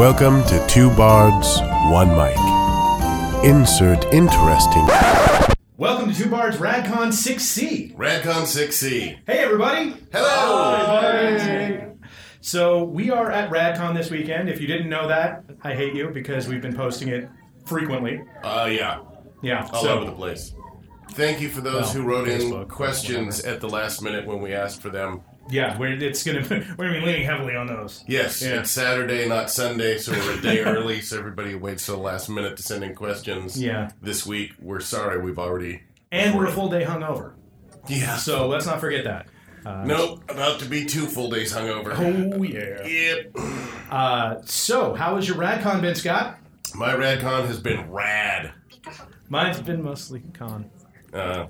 Welcome to Two Bards, One Mic. Insert interesting. Welcome to Two Bards RadCon 6C. RadCon 6C. Hey, everybody. Hello. Hey. So we are at RadCon this weekend. If you didn't know that, I hate you because we've been posting it frequently. Yeah. Yeah. All over the place. Thank you for those who wrote Facebook, in questions at the last minute when we asked for them. Yeah, we're gonna be leaning heavily on those. Yes, It's Saturday, not Sunday, so we're a day early, so everybody waits till the last minute to send in questions. Yeah. This week, we're sorry, we've already... And we're a full day hungover. Yeah. So let's not forget that. Nope, about to be 2 full days hungover. Oh, yeah. Yep. So, how has your RadCon been, Scott? My RadCon has been rad. Mine's been mostly con. Well...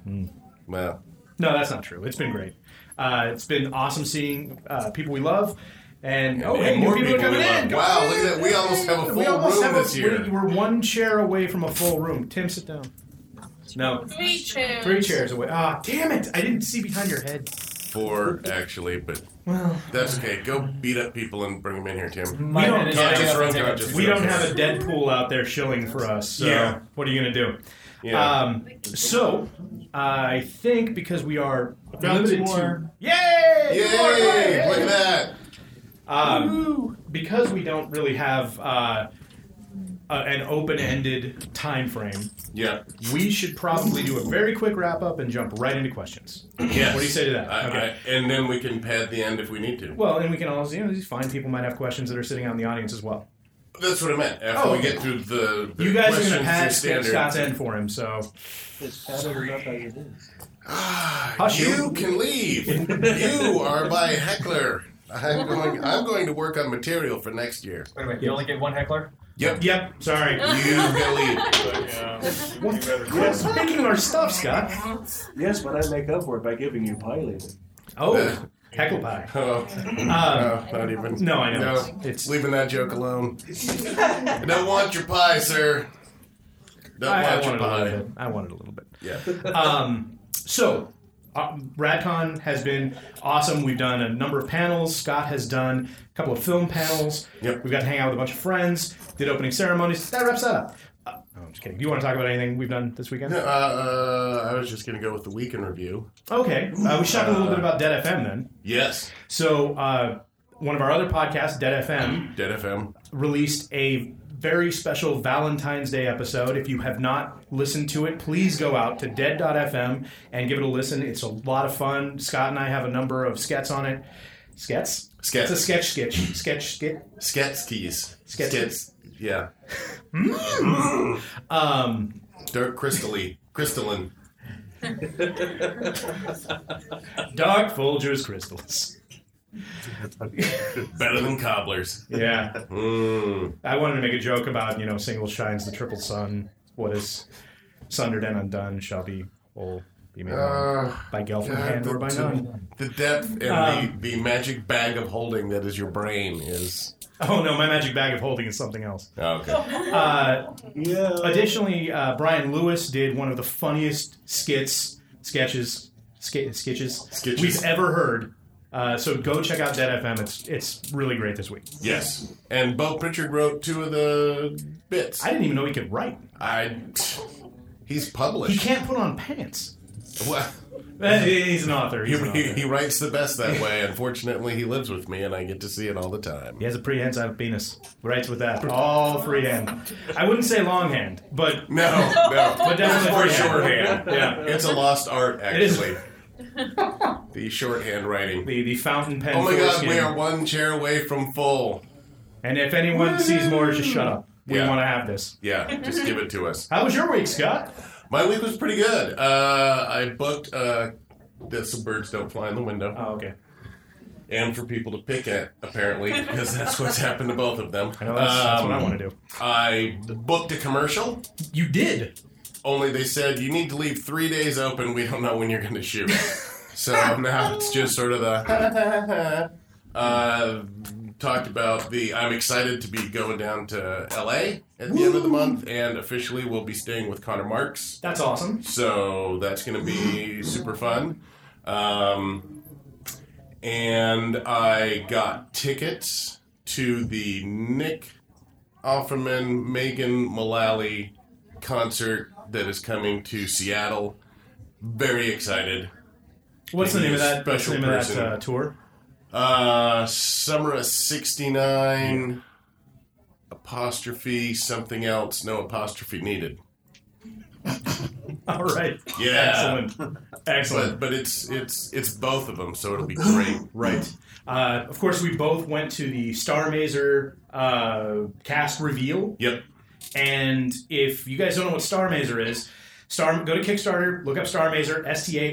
No, that's not true. It's been great. It's been awesome seeing people we love. And more people are coming in. Wow, look at that. We almost have a full room this year. We're one chair away from a full room. Tim, sit down. No. 3 chairs. 3 chairs away. Ah, damn it. I didn't see behind your head. 4, actually, but that's okay. Go beat up people and bring them in here, Tim. We don't have Unconscious. a Deadpool out there shilling for us. So what are you going to do? Yeah. So, I think because we are limited to... Yay! Yay! Look at that! Because we don't really have an open-ended time frame, we should probably do a very quick wrap-up and jump right into questions. Yes. What do you say to that? Okay. And then we can pad the end if we need to. Well, and we can also, these fine people might have questions that are sitting out in the audience as well. That's what I meant. After we get through the you guys are questions, going to pad standard. Scott's end for him, so... It's padded up as it is. Hush You can leave. You are my heckler. I'm going to work on material for next year. Wait a minute, you only get one heckler? Yep, sorry. You can leave. Yes, picking our stuff, Scott. Yes, but I make up for it by giving you pie later. Oh, heckle pie. Oh, not even. No, I know. No, It's leaving that joke alone. I don't want your pie, sir. I wanted a little bit. Yeah. So, RadCon has been awesome. We've done a number of panels. Scott has done a couple of film panels. Yep. We've got to hang out with a bunch of friends. Did opening ceremonies. That wraps that up. I'm just kidding. Do you want to talk about anything we've done this weekend? I was just going to go with the weekend review. Okay. We should talk a little bit about Dead FM then. Yes. So, one of our other podcasts, Dead FM, released a very special Valentine's Day episode. If you have not listened to it, please go out to dead.fm and give it a listen. It's a lot of fun. Scott and I have a number of skets on it. Skets? Skets. It's a sketch. Sketskis. Skets. Yeah. Dark crystalline. Dark Folgers crystals. Better than cobblers. Yeah. I wanted to make a joke about, single shines the triple sun. What is sundered and undone shall be whole. Be made one by Gelfin hand or by none. The depth and the magic bag of holding that is your brain is... Oh, no, my magic bag of holding is something else. Oh, okay. Additionally, Brian Lewis did one of the funniest sketches we've ever heard. So go check out Dead FM. It's really great this week. Yes. And Bo Pritchard wrote 2 of the bits. I didn't even know he could write. He's published. He can't put on pants. Well, he's an author. He writes the best that way. Unfortunately, he lives with me, and I get to see it all the time. He has a prehensile penis. Writes with that. All freehand. I wouldn't say longhand, but... No. But definitely for shorthand. Yeah. It's a lost art, actually. The shorthand writing. The fountain pen. Oh my God, we are 1 chair away from full. And if anyone sees more, just shut up. We want to have this. Yeah, just give it to us. How was your week, Scott? My week was pretty good. I booked Some Birds Don't Fly in the Window. Oh, okay. And for people to pick at, apparently, because that's what's happened to both of them. I know that's what I want to do. I booked a commercial. You did? Only they said, you need to leave 3 days open. We don't know when you're going to shoot. So now it's just sort of the... talked about I'm excited to be going down to LA at the end of the month, and officially we'll be staying with Connor Marks. That's awesome. So that's going to be super fun. And I got tickets to the Nick Offerman, Megan Mullally concert that is coming to Seattle. Very excited. What's the name of that? What's the Special name of person. that tour? Summer of 69, apostrophe, something else, no apostrophe needed. All right. Yeah. Excellent. But it's both of them, so it'll be great. Right. Of course, we both went to the Star Mazer cast reveal. Yep. And if you guys don't know what Star Mazer is, go to Kickstarter, look up Star Mazer,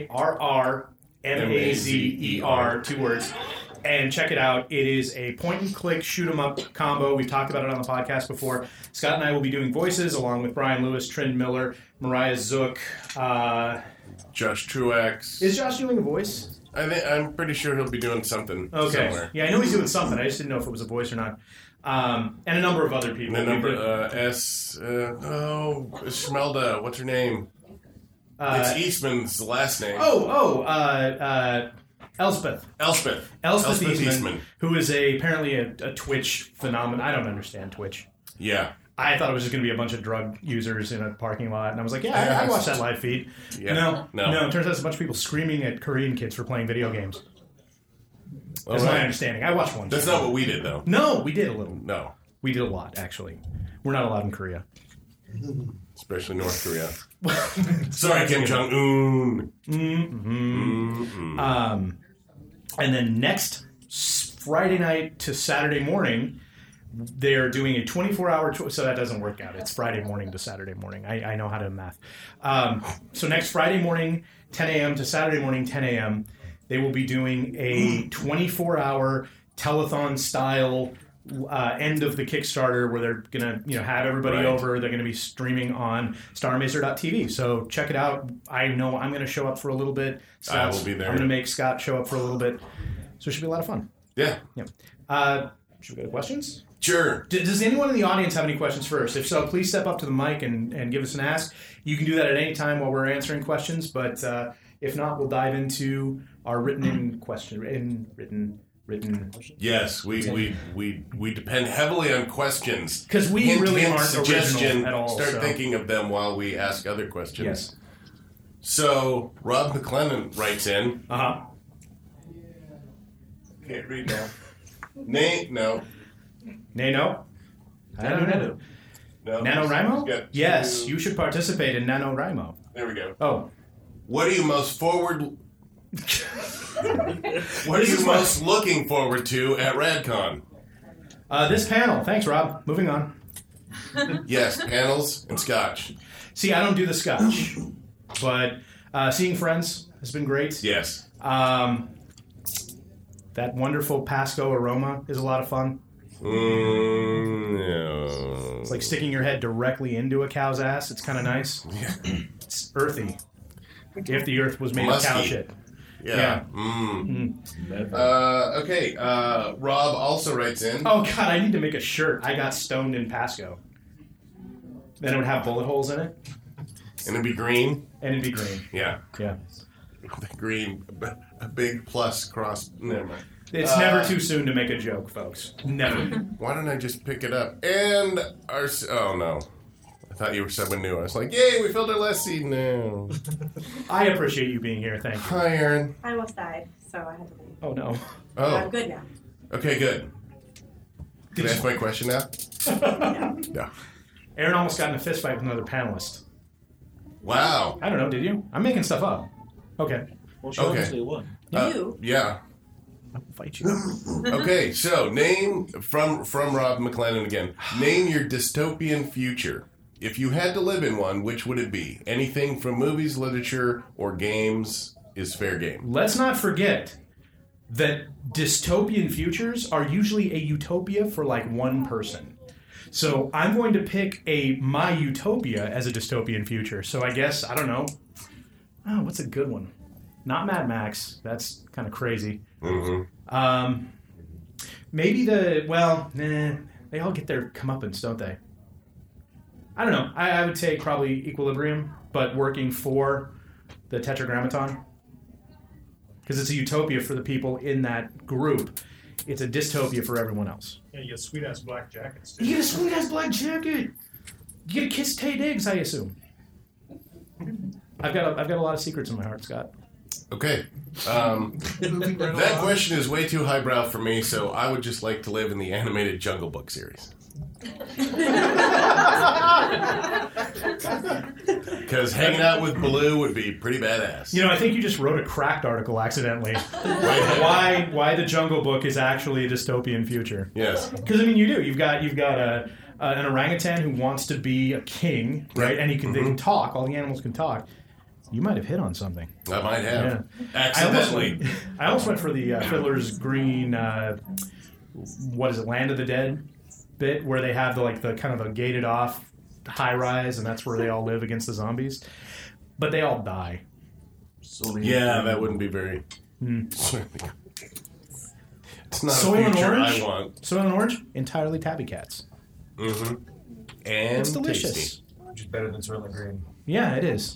StarRRMazer, 2 words, and check it out. It is a point-and-click shoot-'em-up combo. We've talked about it on the podcast before. Scott and I will be doing voices along with Brian Lewis, Trin Miller, Mariah Zook. Josh Truax. Is Josh doing a voice? I'm pretty sure he'll be doing something somewhere. Yeah, I know he's doing something. I just didn't know if it was a voice or not. And a number of other people. And the number Schmelda. What's her name? It's Eastman's last name. Elspeth. Elspeth Eastman, who is apparently a Twitch phenomenon. I don't understand Twitch. Yeah. I thought it was just going to be a bunch of drug users in a parking lot, and I was like, I watched that live feed. Yeah. No, it turns out it's a bunch of people screaming at Korean kids for playing video games. That's my understanding. I watched one. That's not what we did, though. No, we did a little. No. We did a lot, actually. We're not allowed in Korea. Especially North Korea. Sorry, Kim Jong-un. And then next Friday night to Saturday morning, they're doing a 24-hour tour. So that doesn't work out. It's Friday morning to Saturday morning. I know how to math. So next Friday morning, 10 a.m. to Saturday morning, 10 a.m., they will be doing a 24-hour telethon-style end of the Kickstarter where they're going to have everybody over. They're going to be streaming on StarMazer.tv. So check it out. I know I'm going to show up for a little bit. I will be there. I'm going to make Scott show up for a little bit. So it should be a lot of fun. Yeah. Should we go to questions? Sure. Does anyone in the audience have any questions first? If so, please step up to the mic and give us an ask. You can do that at any time while we're answering questions, but if not, we'll dive into our written Yes, we depend heavily on questions. Because we really aren't suggestion, original at all. Start thinking of them while we ask other questions. Yes. So, Rob McLennan writes in. Uh-huh. Can't read now. No. Nano? I don't know. No. NaNoWriMo? Yes, you should participate in NaNoWriMo. There we go. Oh. What are you most most looking forward to at RadCon? This panel. Thanks, Rob. Moving on. Yes, panels and scotch. See, I don't do the scotch, but seeing friends has been great. Yes. That wonderful Pasco aroma is a lot of fun. No. It's like sticking your head directly into a cow's ass. It's kind of nice. Yeah. It's earthy. If the earth was made of cow shit. Yeah. Okay. Rob also writes in. Oh, God, I need to make a shirt. I got stoned in Pasco. Then it would have bullet holes in it. And it'd be green. And it'd be green. Yeah. Yeah. Green. A big plus cross. Never mind. It's never too soon to make a joke, folks. Never. Why don't I just pick it up? And our... Oh, no. I thought you were someone new. I was like, yay, we filled our last seat now. I appreciate you being here. Thank you. Hi, Aaron. I almost died, so I had to leave. Oh, no. Oh. I'm good now. Okay, good. Can I ask my question now? No. Aaron almost got in a fist fight with another panelist. Wow. I don't know, did you? I'm making stuff up. Okay. Well, she Okay. obviously won. You? Yeah. I will fight you. Okay, so name from Rob McLennan again. Name your dystopian future. If you had to live in one, which would it be? Anything from movies, literature, or games is fair game. Let's not forget that dystopian futures are usually a utopia for like one person. So I'm going to pick my utopia as a dystopian future. So I guess, I don't know. Oh, what's a good one? Not Mad Max. That's kind of crazy. Mm-hmm. Maybe they all get their comeuppance, don't they? I don't know. I would take probably Equilibrium, but working for the Tetragrammaton. Because it's a utopia for the people in that group. it's a dystopia for everyone else. Yeah, you get sweet ass black jackets too. You get a sweet ass black jacket. You get to kiss Tay Diggs, I assume. I've got a lot of secrets in my heart, Scott. Okay. That question is way too highbrow for me, so I would just like to live in the animated Jungle Book series. Because hanging out with Baloo would be pretty badass. You know, I think you just wrote a Cracked article accidentally. Why the Jungle Book is actually a dystopian future. Yes. Because, I mean, you do. You've got an orangutan who wants to be a king, right? And they can talk. All the animals can talk. You might have hit on something. I might have. Yeah. Accidentally. I almost went for the Fiddler's Green, what is it, Land of the Dead bit, where they have the kind of a gated off high rise, and that's where they all live against the zombies. But they all die. Yeah, that wouldn't be very... It's not Soil a and future Orange? I want. Soil and Orange? Entirely tabby cats. Mm-hmm. And It's delicious. tasty. Which is better than Soylent Green. Yeah, it is.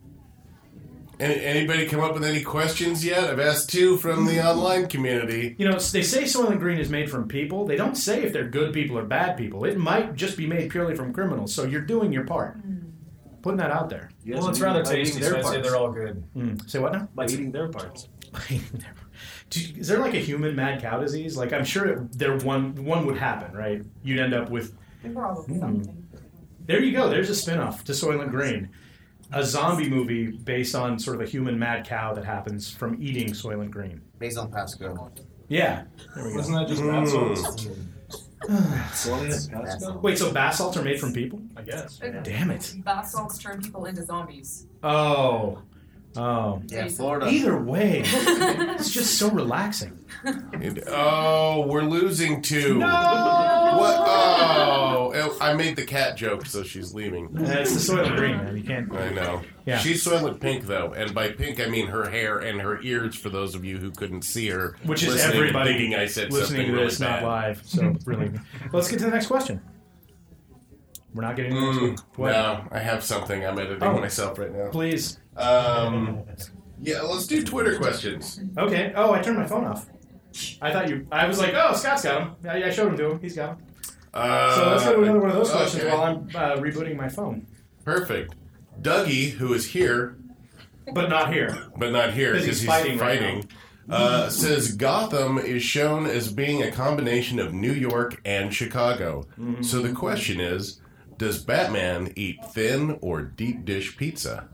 Anybody come up with any questions yet? I've asked 2 from the online community. You know, they say Soylent Green is made from people. They don't say if they're good people or bad people. It might just be made purely from criminals. So you're doing your part. Putting that out there. Yes, Well, it's rather by eating tasty, their so I'd say parts. they're all good. Say what now? By eating their parts. Is there like a human mad cow disease? Like, I'm sure one would happen, right? You'd end up with... Probably something. There you go. There's a spinoff to Soylent Green. A zombie movie based on sort of a human mad cow that happens from eating Soylent Green. Based on Pasco. Yeah. There we go. Isn't that just bath salts? Soylent Pasco? Wait, so bath salts are made from people? I guess. Damn it. Bath salts turn people into zombies. Oh. Yeah, Florida. Either way, it's just so relaxing. We're losing 2. No! What? Oh, I made the cat joke, so she's leaving. It's the Soylent Green, man. You can't... I know. Yeah. She's Soylent Pink, though, and by pink I mean her hair and her ears. For those of you who couldn't see her, Which is listening, everybody thinking I said listening something to this, really not bad. live. So, really. Let's get to the next question. We're not getting to the next one. What? No, I have something. I'm editing myself right now. Please. Yeah, let's do Twitter questions. Okay. Oh, I turned my phone off. I was like, oh, Scott's got him. I showed him to him. He's got him. So let's go to another one of those questions okay. while I'm rebooting my phone. Perfect. Dougie, who is here, But not here. because he's fighting right says Gotham is shown as being a combination of New York and Chicago. Mm-hmm. So the question is, does Batman eat thin or deep dish pizza?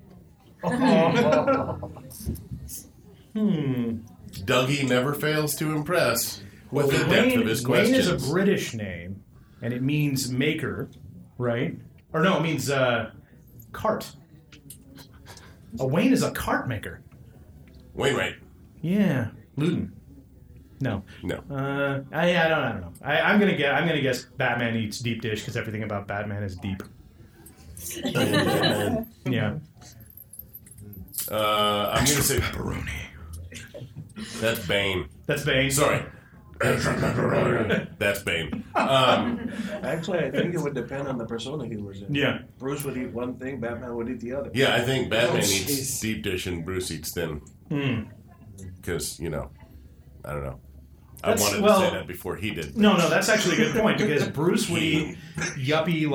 Dougie never fails to impress with the depth of his questions. Wayne is a British name, and it means maker, right? Or no, it means cart. A Wayne is a cart maker. Wainwright. Yeah, Luton. No. No. I don't know. I'm gonna guess Batman eats deep dish because everything about Batman is deep. Yeah. I'm gonna say pepperoni. That's Bane. That's Bane. Sorry. That's Bane. Actually, I think it would depend on the persona he was in. Yeah. Bruce would eat one thing, Batman would eat the other. Yeah, I think Batman jeez. eats deep dish and Bruce eats thin. Because, I don't know. I wanted to say that before he did. No, that's actually a good point because Bruce would eat yuppie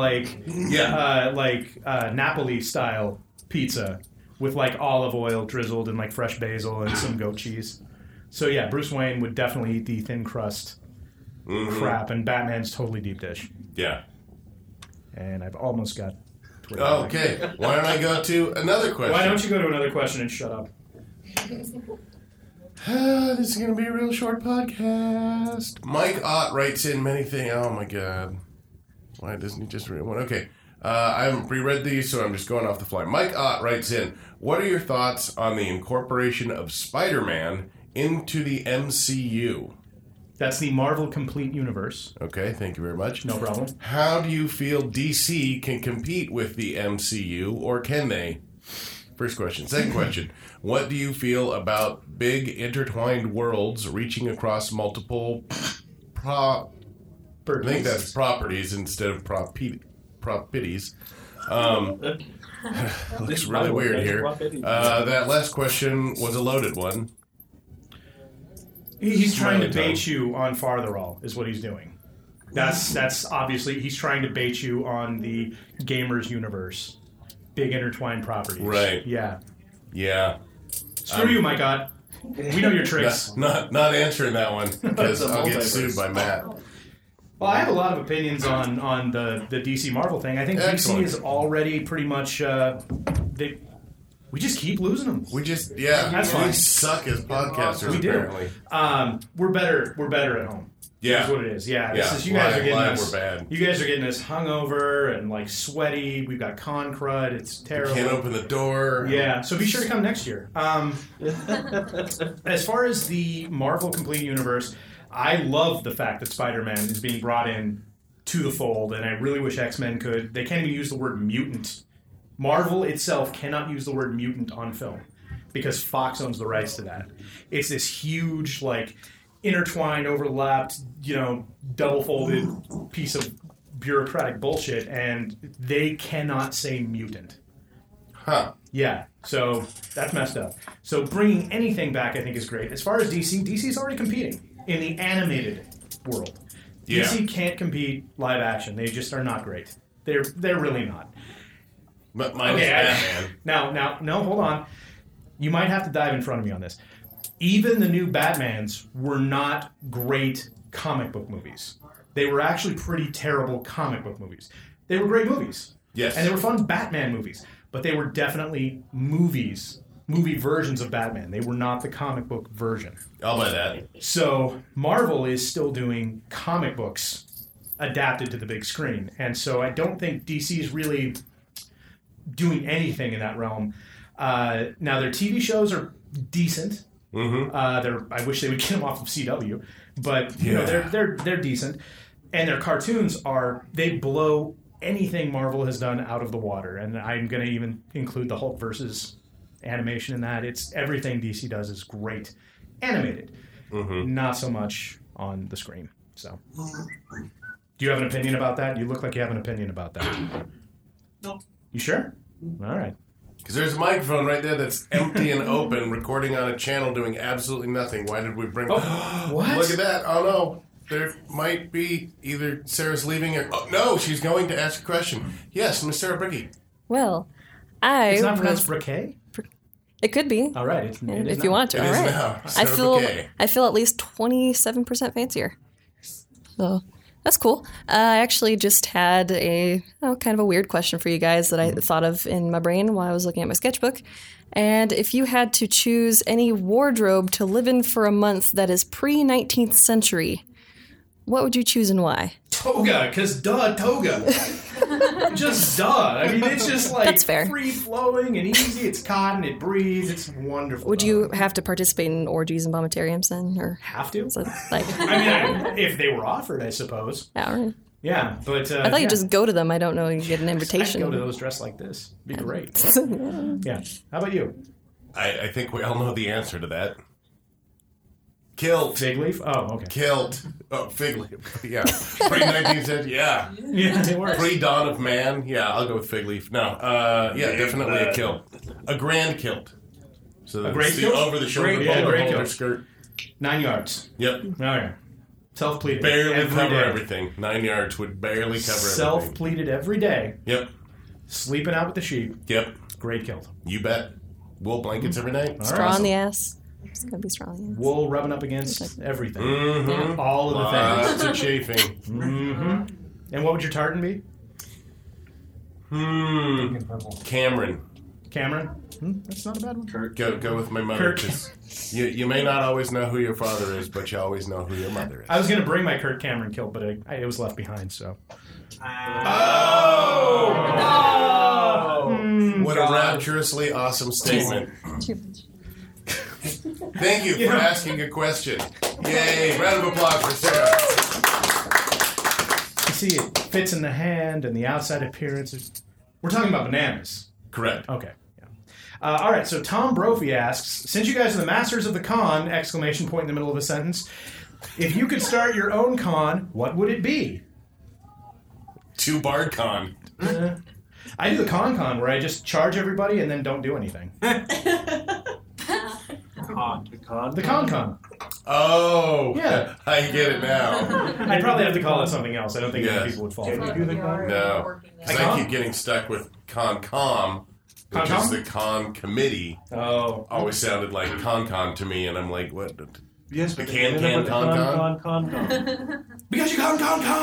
Napoli style pizza with olive oil drizzled and fresh basil and some goat cheese. So yeah, Bruce Wayne would definitely eat the thin crust crap, and Batman's totally deep dish. Yeah. And I've almost got Twitter. Okay. Why don't I go to another question? Why don't you go to another question and shut up? This is going to be a real short podcast. Mike Ott writes in many things. Oh, my God. Why doesn't he just read one? Okay. I haven't pre-read these, so I'm just going off the fly. Mike Ott writes in, what are your thoughts on the incorporation of Spider-Man into the MCU? That's the Marvel Complete Universe. Okay, thank you very much. No problem. How do you feel DC can compete with the MCU, or can they? First question. Second question. What do you feel about big intertwined worlds reaching across multiple I think that's properties instead of properties. Looks really weird here. That last question was a loaded one. He's trying to bait you on Fartherall, is what he's doing. That's obviously, he's trying to bait you on the gamers universe. Big intertwined properties. Right. Yeah. Yeah. Screw you, my God. We know your tricks. Not answering that one because I'll get sued by Matt. Well, I have a lot of opinions on the DC Marvel thing. I think Excellent. DC is already pretty much we just keep losing them. That's fine. We suck as podcasters. We do. Apparently. We're better at home. Yeah, that's what it is. Yeah, yeah. You guys are getting live, us. We're bad. You guys are getting us hungover and like sweaty. We've got con crud. It's terrible. We can't open the door. Yeah, so be sure to come next year. As far as the Marvel Complete Universe, I love the fact that Spider-Man is being brought in to the fold, and I really wish X-Men could. They can't even use the word mutant. Marvel itself cannot use the word mutant on film because Fox owns the rights to that. It's this huge, like, intertwined, overlapped, double-folded piece of bureaucratic bullshit, and they cannot say mutant. Huh. Yeah, so that's messed up. So bringing anything back, I think, is great. As far as DC's already competing in the animated world. Yeah. DC can't compete live action. They just are not great. They're really not. But minus Batman. Now, hold on. You might have to dive in front of me on this. Even the new Batmans were not great comic book movies. They were actually pretty terrible comic book movies. They were great movies. Yes. And they were fun Batman movies. But they were definitely movie versions of Batman. They were not the comic book version. I'll buy that. So Marvel is still doing comic books adapted to the big screen. And so I don't think DC is really doing anything in that realm. Now, their TV shows are decent. Mm-hmm. I wish they would get them off of CW, but they're decent. And their cartoons they blow anything Marvel has done out of the water. And I'm going to even include the Hulk versus animation in that. It's everything DC does is great animated, not so much on the screen. So, do you have an opinion about that? You look like you have an opinion about that. No. You sure? All right. Because there's a microphone right there that's empty and open, recording on a channel doing absolutely nothing. Why did we bring... What? Look at that. Oh, no. There might be either Sarah's leaving or... Oh, no, she's going to ask a question. Yes, Miss Sarah Bricky. Well, It's not pronounced Briquet? It could be. All right. If you want to. It All is right. now. I feel at least 27% fancier. So... That's cool. I actually just had a kind of a weird question for you guys that I thought of in my brain while I was looking at my sketchbook. And if you had to choose any wardrobe to live in for a month that is pre-19th century, what would you choose and why? Toga, because toga. Just duh. I mean, it's just like That's fair. free-flowing and easy. It's cotton, it breathes, it's wonderful. Would you have to participate in orgies and vomitariums then? Or have to? I mean, if they were offered, I suppose. Yeah, right. Yeah, but... I thought you just go to them. I don't know. You get an invitation. I'd go to those dressed like this. It'd be great. Yeah. How about you? I think we all know the answer to that. Kilt. Fig leaf? Oh, okay. Kilt. Oh, fig leaf. Yeah. Pre-19th century. Yeah. Yeah, it works. Pre-dawn of man. Yeah, I'll go with fig leaf. No. Definitely a kilt. A grand kilt. So a great the kilt? over-the-shoulder great polo kilt. skirt. 9 yards. Yep. Oh, yeah. Self-pleated. Barely every cover day. everything. 9 yards would barely cover everything. Self-pleated every day. Yep. Sleeping out with the sheep. Yep. Great kilt. You bet. Wool blankets every night. Straw in the ass. It's going to be straw in the ass. Wool rubbing up against everything. Mm-hmm. All of the things. Lots of chafing. Mm-hmm. And what would your tartan be? Cameron. Cameron? That's not a bad one. Kurt. Go with my mother. Kurt. You may not always know who your father is, but you always know who your mother is. I was going to bring my Kurt Cameron kilt, but it was left behind, so... What a rapturously awesome statement. Thank you for asking a question. Yay. Round of applause for Sarah. You see, it fits in the hand and the outside appearance. We're talking about bananas. Correct. Okay. Yeah. All right, so Tom Brophy asks, since you guys are the masters of the con, exclamation point in the middle of a sentence, if you could start your own con, what would it be? 2-bar con. I do the con where I just charge everybody and then don't do anything. The con. Oh, Yeah. I get it now. I'd probably have to call it something else. I don't think Yes. many people would fall Can for you it. do the con? No. Because I keep getting stuck with CONCOM, which is CONCOM? the con committee. Oh. Always sounded like CONCON to me, and I'm like, what? Yes, The but can they ended up with con. Because you con.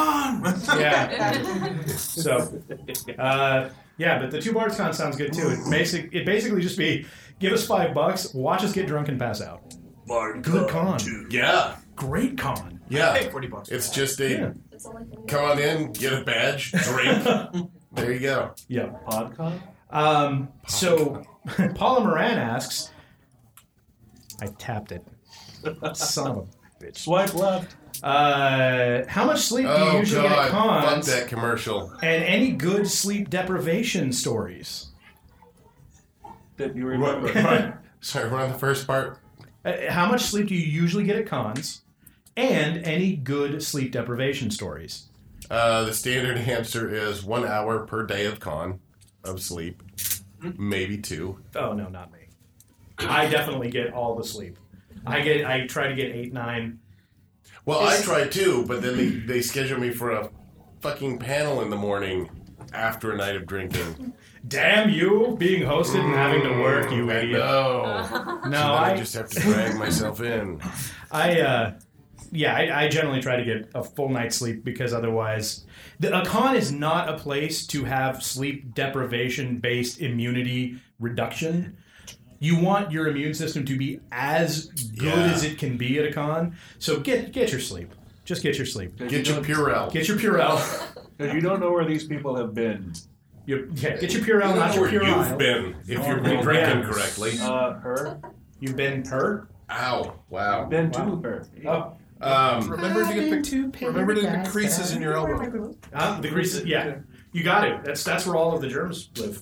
Yeah. So, yeah, but the 2 bars con sounds good too. It basically just be give us $5, watch us get drunk and pass out. Good con. Yeah. Great con. Yeah. Hey, $40. It's just Yeah. come on in, get a badge, drink. There you go. Yeah. PodCon? So Paula Moran asks, I tapped it. Son of a bitch. Swipe left. How much sleep do you Oh, usually get at God. Fuck cons? that commercial. And any good sleep deprivation stories? That you remember. Right. Sorry, we're on the first part. How much sleep do you usually get at cons? And any good sleep deprivation stories? The standard answer is 1 hour per day of sleep. Maybe 2. Oh, no, not me. I definitely get all the sleep. I try to get 8, 9. Well, I try too, but then they schedule me for a fucking panel in the morning after a night of drinking. Damn you, being hosted and having to work, you I idiot. know. No, I just have to drag myself in. I generally try to get a full night's sleep because otherwise, a con is not a place to have sleep deprivation-based immunity reduction. You want your immune system to be as good as it can be at a con. So get your sleep. Just get your sleep. Get your Purell. Get your Purell. Because you don't know where these people have been. Get your Purell, You not know your where Purell. you've been if you've been Yeah. drinking correctly. Her. You've been hurt? Ow! Wow. Been to her. Oh. Remember to get the creases in your elbow. The greases, yeah. You got it. That's where all of the germs live.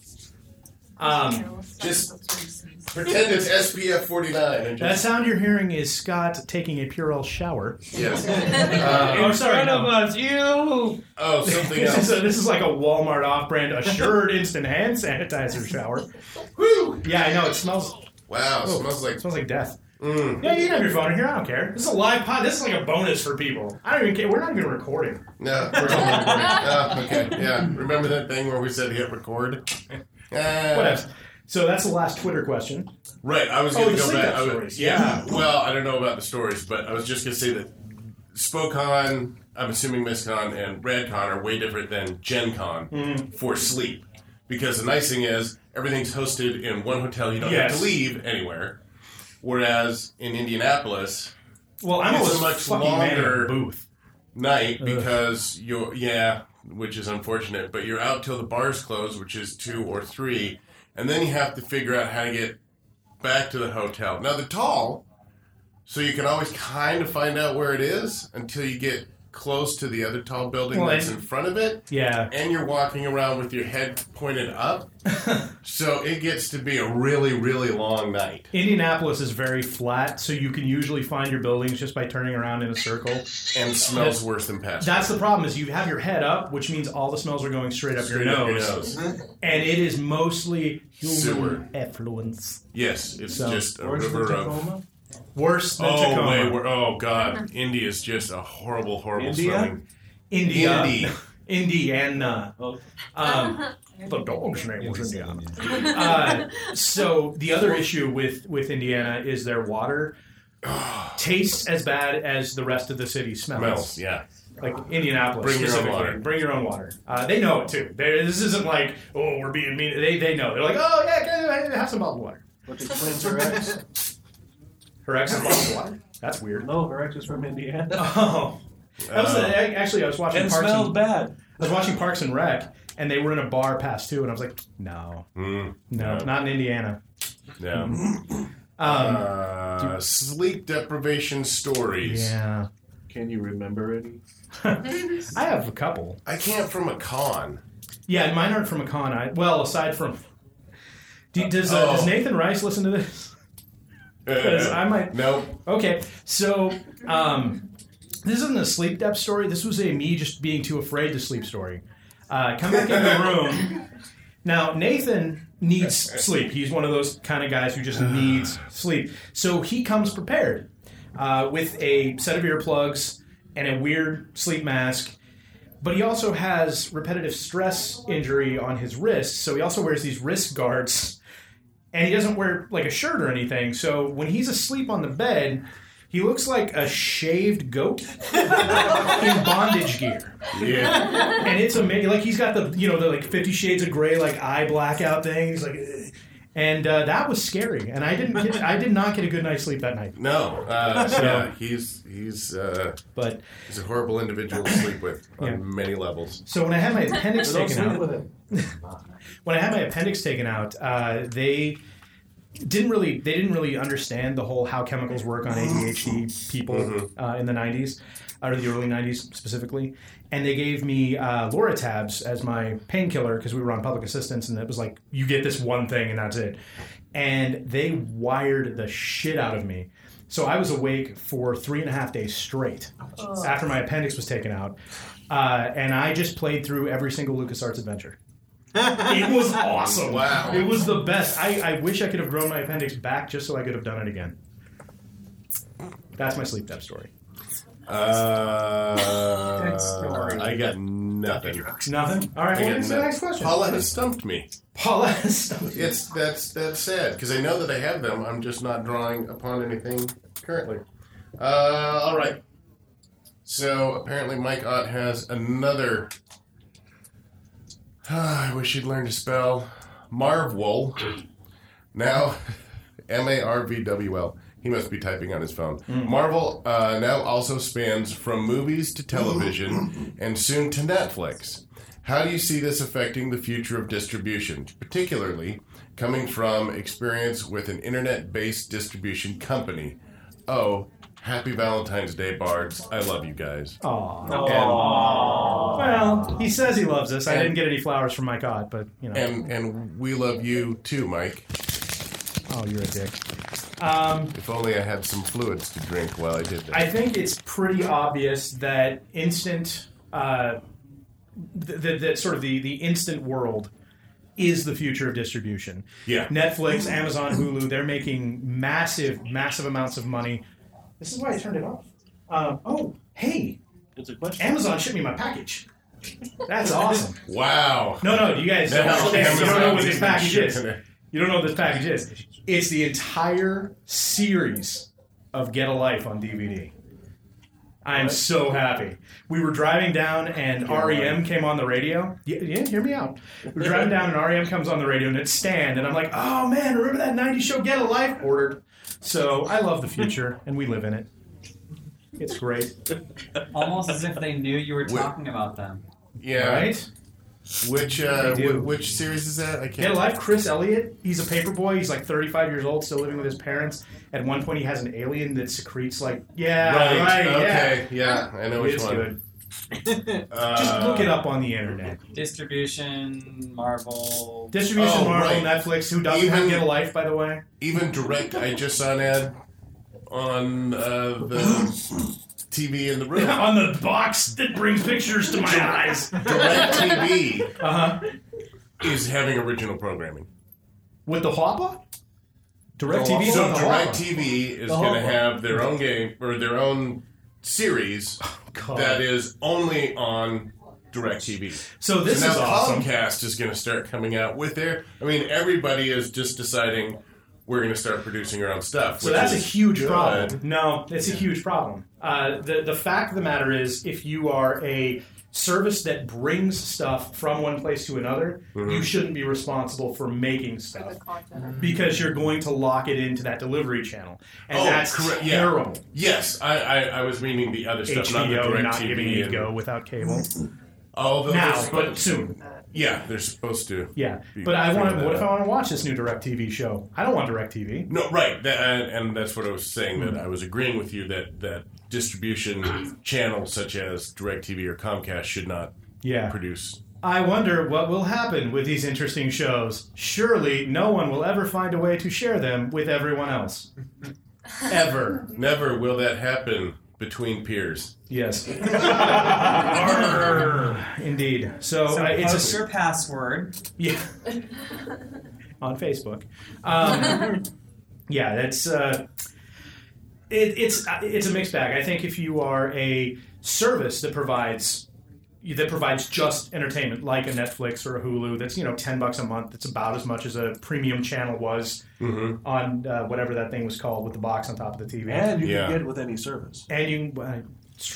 Just pretend it's SPF 49 and That just sound you're hearing is Scott taking a Purell shower. yes. Oh, sorry, no. us, you! Oh, something This else. is like a Walmart off-brand Assured instant hand sanitizer shower. Woo! Yeah, I know it smells. Wow, smells like. It smells like death. Mm. Yeah, you can have your phone in here. I don't care. This is a live pod. This is like a bonus for people. I don't even care. We're not even recording. No. Okay. Yeah. Remember that thing where we said hit record? What else? So that's the last Twitter question. Right. I was Oh, going the to go sleep back. app stories. Yeah. Well, I don't know about the stories, but I was just going to say that SpoCon, I'm assuming MissCon, and RadCon are way different than GenCon for sleep. Because the nice thing is, everything's hosted in one hotel. You don't have to leave anywhere. Whereas in Indianapolis, well, I'm it's always a much fucking man in a longer booth night because which is unfortunate, but you're out till the bars close, which is 2 or 3, and then you have to figure out how to get back to the hotel. Now they're tall, so you can always kind of find out where it is until you get close to the other tall building that's in front of it. Yeah. And you're walking around with your head pointed up. So it gets to be a really, really long night. Indianapolis is very flat, so you can usually find your buildings just by turning around in a circle. And smells worse than pest. That's the problem, is you have your head up, which means all the smells are going straight up your nose. And it is mostly human Sewer. effluence. Yes, it's So- just a river of... Worse than Oh, Tacoma. wait, oh, God. India is just a horrible, horrible India? smelling. India. Indiana. The dog's name was Indiana. So the other issue with Indiana is their water tastes as bad as the rest of the city smells. Yeah. Like Indianapolis. Bring your own specifically. water. Bring your own water. They know it too. This isn't like, oh, we're being mean. They know. They're like, oh yeah, have some bottled water. What explains her ex? Her ex is bottled water. That's weird. No, her ex is from Indiana. Oh, that was actually I was watching And Parks smells and bad. I was watching Parks and Rec, and they were in a bar past 2, and I was like, no, not in Indiana. Yeah. Sleep deprivation stories. Yeah. Can you remember any? I have a couple. I can't from a con. Yeah, mine aren't from a con. Aside from... Does Nathan Rice listen to this? Because I might... Nope. Okay, so this isn't a sleep depth story. This was me just being too afraid to sleep story. Come back in the room. Now, Nathan needs sleep. He's one of those kind of guys who just needs sleep. So he comes prepared with a set of earplugs and a weird sleep mask. But he also has repetitive stress injury on his wrists, so he also wears these wrist guards. And he doesn't wear like a shirt or anything, so when he's asleep on the bed, he looks like a shaved goat in bondage gear. Yeah. And it's amazing. Like he's got the the like 50 Shades of Grey like eye blackout thing. He's like, and that was scary. And I did not get a good night's sleep that night. No. Yeah, he's a horrible individual to sleep with on many levels. So when I had my appendix taken out, they didn't really understand the whole how chemicals work on ADHD people in the 90s, or the early 90s specifically. And they gave me Loratabs as my painkiller because we were on public assistance, and it was like, you get this one thing and that's it. And they wired the shit out of me. So I was awake for 3.5 days straight after my appendix was taken out. And I just played through every single LucasArts adventure. It was awesome. Wow. It was the best. I wish I could have grown my appendix back just so I could have done it again. That's my sleep debt story. Good story. I got nothing. Nothing? All right, what's the next question? Paula has stumped me. That's sad, because I know that I have them. I'm just not drawing upon anything currently. All right. So, apparently Mike Ott has another... I wish he'd learned to spell Marvwol. Now, Marvwl. He must be typing on his phone. Marvel now also spans from movies to television and soon to Netflix. How do you see this affecting the future of distribution, particularly coming from experience with an internet-based distribution company? Oh, happy Valentine's Day, Bards. I love you guys. Aww. Well, he says he loves us. I didn't get any flowers from Mike Ott, but, you know. And we love you too, Mike. Oh, you're a dick. If only I had some fluids to drink while I did that. I think it's pretty obvious that instant, that sort of the instant world is the future of distribution. Yeah. Netflix, Amazon, Hulu, they're making massive amounts of money. This is why I turned it off. Hey. It's a question. Amazon shipped me my package. That's awesome. Wow. No, you guys don't know what this package is. You don't know what this package is. It's the entire series of Get a Life on DVD. I'm so happy. We were driving down and REM came on the radio. Yeah, hear me out. We're driving down and REM comes on the radio and it's Stand. And I'm like, oh man, remember that 90s show Get a Life? Ordered. So I love the future and we live in it. It's great. Almost as if they knew you were talking about them. Yeah. Right? Which series is that? I can't. Get a Life, Chris Elliott. He's a paper boy. He's like 35 years old, still living with his parents. At one point, he has an alien that secretes like, right, okay, yeah, I know which one. It's good. Just look it up on the internet. Distribution, Marvel. Marvel, right. Netflix. Who doesn't have Get a Life, by the way? Even Direct. I just saw an ad on the TV in the room. On the box that brings pictures to my eyes. DirecTV is having original programming. With the Whopper? DirecTV. So DirecTV is going to have their own game or their own series that is only on DirecTV. So this now is awesome. Comcast is going to start coming out with their... I mean, everybody is just deciding we're going to start producing our own stuff. So that's a huge problem. No, it's a huge problem. The fact of the matter is, if you are a service that brings stuff from one place to another, you shouldn't be responsible for making stuff because you're going to lock it into that delivery channel, and that's terrible. Yes, I was meaning the other stuff, not the DirecTV. Not giving you Go without cable. Now, but soon. Yeah, they're supposed to. Yeah, but what if I want to watch this new DirecTV show? I don't want DirecTV. No, right, and that's what I was saying. That I was agreeing with you that distribution channels such as DirecTV or Comcast should not produce. I wonder what will happen with these interesting shows. Surely no one will ever find a way to share them with everyone else. Ever. Never will that happen between peers. Yes. Indeed. So it's post your password. Yeah. On Facebook. Yeah, that's it's a mixed bag. I think if you are a service that provides just entertainment, like a Netflix or a Hulu, that's $10 a month. That's about as much as a premium channel was on whatever that thing was called with the box on top of the TV. And you can get it with any service. And you,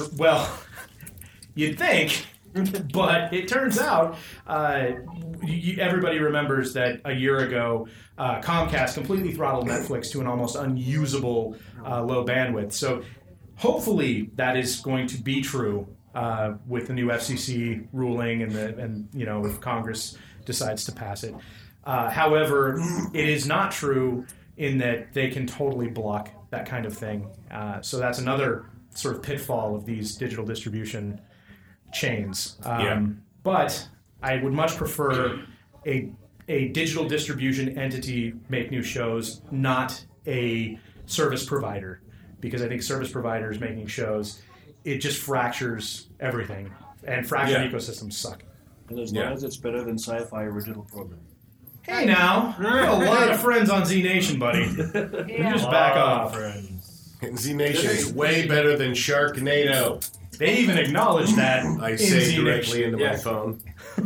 you'd think, but it turns out everybody remembers that a year ago Comcast completely throttled Netflix to an almost unusable low bandwidth. So hopefully that is going to be true. With the new FCC ruling and if Congress decides to pass it. However, it is not true in that they can totally block that kind of thing. So that's another sort of pitfall of these digital distribution chains. But I would much prefer a digital distribution entity make new shows, not a service provider, because I think service providers making shows, it just fractures everything, and fractured ecosystems suck. And as long as it's better than sci-fi original programming. Hey now, you have a lot of friends on Z Nation, buddy. You just back off. Z Nation is way better than Sharknado. They even acknowledge that. I say directly into my phone.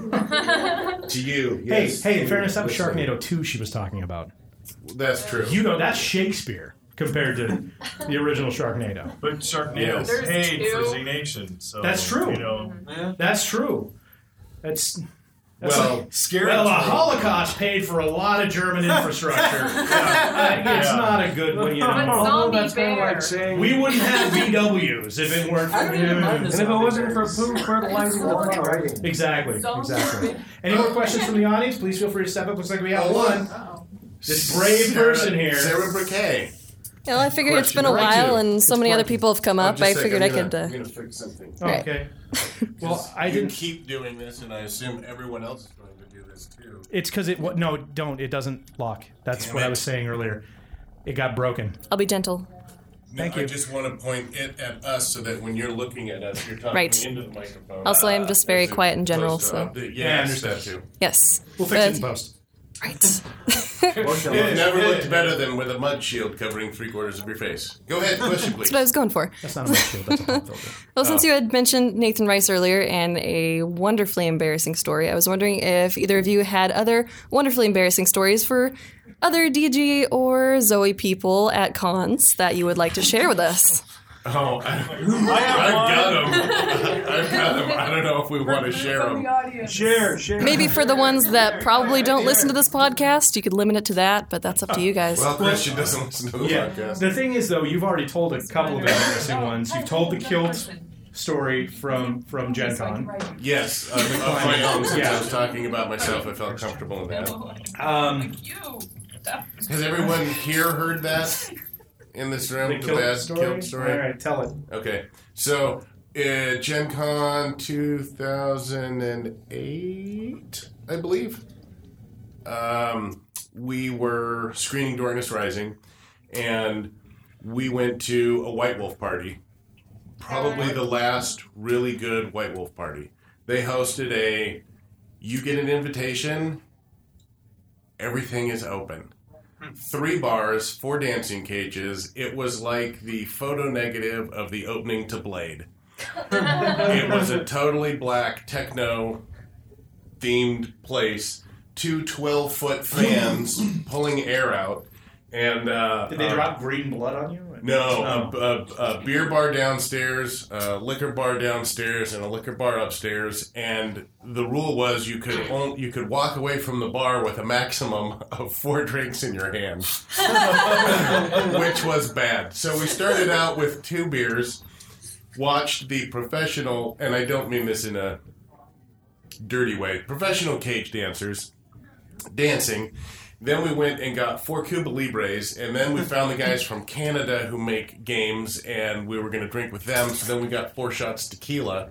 To you, yes. Hey, in fairness, that was Sharknado 2 she was talking about. That's true. That's Shakespeare compared to the original Sharknado. But Sharknado paid for Z Nation, so that's true. That's true. That's scary. Well, the Holocaust paid for a lot of German infrastructure. It's not a good one, That's kind of like saying we wouldn't have VWs if it weren't for and if it wasn't for food fertilizing the planet. Exactly. Any more questions from the audience? Please feel free to step up. Looks like we have one. This brave person here. Sarah Briquet. Well, I figured it's been a while, and so many other people have come up. I figured I could. I'm gonna fix something. Okay. Well, I didn't keep doing this, and I assume everyone else is going to do this too. It's because no, don't. It doesn't lock. That's what I was saying earlier. It got broken. I'll be gentle. Thank you. I just want to point it at us so that when you're looking at us, you're talking into the microphone. Also, I'm just very quiet in general, so. Yeah, I understand too. Yes. We'll fix it in post. Right. It never looked better than with a mud shield covering 3/4 of your face. Go ahead, question, please. That's what I was going for. That's not a mud shield, that's a pop filter. Well, since you had mentioned Nathan Rice earlier and a wonderfully embarrassing story, I was wondering if either of you had other wonderfully embarrassing stories for other DG or Zoe people at cons that you would like to share with us. Oh, I've got them. I don't know if we want to share them. Share. Maybe for the ones that probably don't listen to this podcast, you could limit it to that, but that's up to you guys. Well, Christian doesn't listen to the podcast. The thing is, though, you've already told a couple of embarrassing ones. You've told the kilt story from Gen Con. Yes, of my own. Since I was talking about myself, I felt comfortable in that. Has everyone here heard that? In this room, the bad kilt story? All right, tell it. Okay, so Gen Con 2008, I believe, we were screening Darkness Rising, and we went to a White Wolf party, probably the last really good White Wolf party. They hosted you get an invitation, everything is open. 3 bars, 4 dancing cages. It was like the photo negative of the opening to Blade. It was a totally black techno-themed place. 2 12-foot fans pulling air out. And did they drop green blood on you? No, a beer bar downstairs, a liquor bar downstairs, and a liquor bar upstairs. And the rule was you could walk away from the bar with a maximum of 4 drinks in your hand, which was bad. So we started out with 2 beers, watched the professional, and I don't mean this in a dirty way, professional cage dancers dancing. Then we went and got 4 Cuba Libres, and then we found the guys from Canada who make games, and we were going to drink with them, so then we got 4 shots tequila.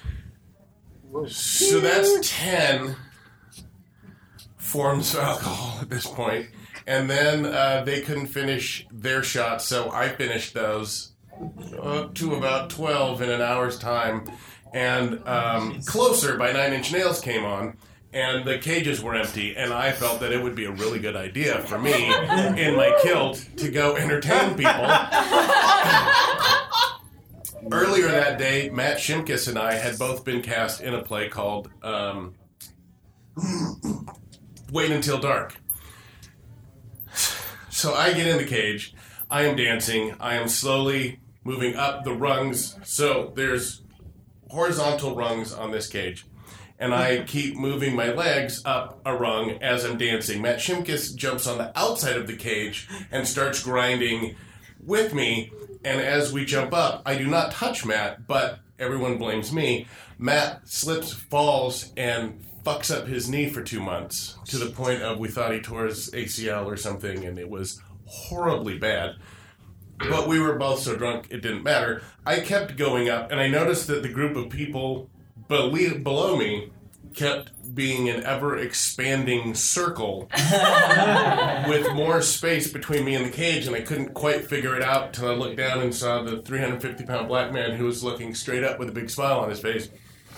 So that's 10 forms of alcohol at this point. And then they couldn't finish their shots, so I finished those up to about 12 in an hour's time. and Closer by Nine Inch Nails came on, and the cages were empty, and I felt that it would be a really good idea for me in my kilt to go entertain people. Earlier that day, Matt Shimkus and I had both been cast in a play called Wait Until Dark. So I get in the cage, I am dancing, I am slowly moving up the rungs. So there's horizontal rungs on this cage. And I keep moving my legs up a rung as I'm dancing. Matt Shimkus jumps on the outside of the cage and starts grinding with me. And as we jump up, I do not touch Matt, but everyone blames me. Matt slips, falls, and fucks up his knee for 2 months to the point of we thought he tore his ACL or something, and it was horribly bad. But we were both so drunk, it didn't matter. I kept going up, and I noticed that the group of people below me kept being an ever-expanding circle with more space between me and the cage, and I couldn't quite figure it out until I looked down and saw the 350-pound black man who was looking straight up with a big smile on his face.